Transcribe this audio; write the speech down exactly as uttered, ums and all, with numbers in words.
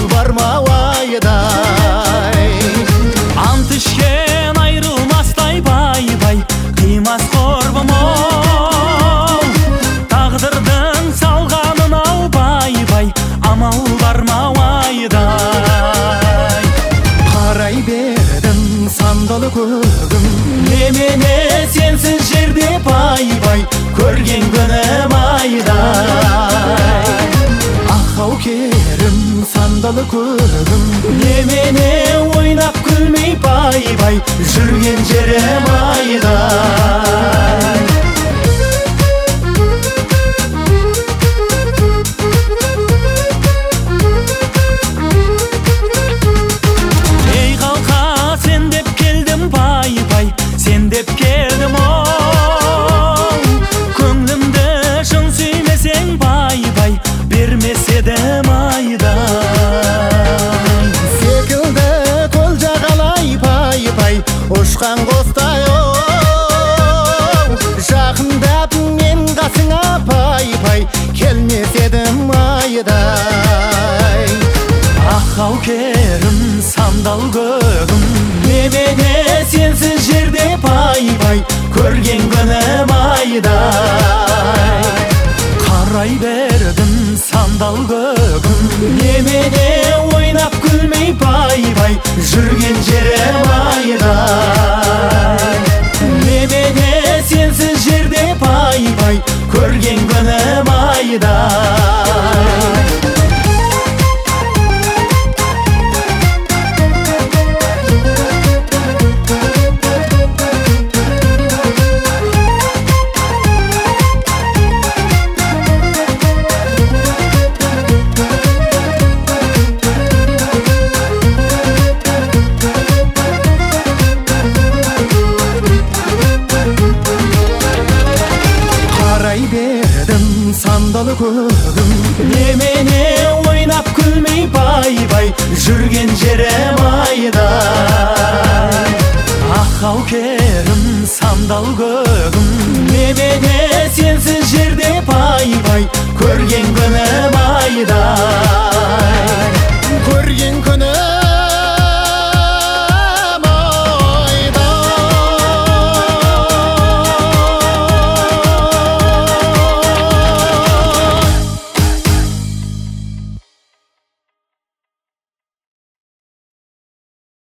бармау айдай. Ант ішкен айрылмастай бай-бай, қимас қорбым оу. Тағдырдың салғанын ау бай-бай, амал бармау айдай. Қарай бердім сандалы көгім, немене сенсіз жерде бай-бай, көрген күнім айдай. Ақау керім сандалы көгім, немене ойнап күлмей бай-бай, жүрген жерім айдай. Ей қалқа, сен деп келдім бай-бай, сен деп келдім оу. Көңлімді шын сүймесең бай-бай, бермес едім айдай. Секілді көл жағалай бай-бай, ұшқан қостай оу. Жақындап мен қасыңа бай-бай, келмес едім айдай. Ақау керім сандал көгім, немене сенсіз жерде бай-бай, көрген күнім айдай. қарай бердім сандал көгім, немене ойнап күлмей бай-бай, жүрген жерім айдай. Немене сенсіз жерде бай-бай, көрген күнім айдай. Бердім сандалы көгім, немене ойнап күлмей бай-бай, жүрген жерім айдай. ақау керім сандал көгім, немене сенсіз жерде бай-бай, көрген күнім айдай. Көрген күнім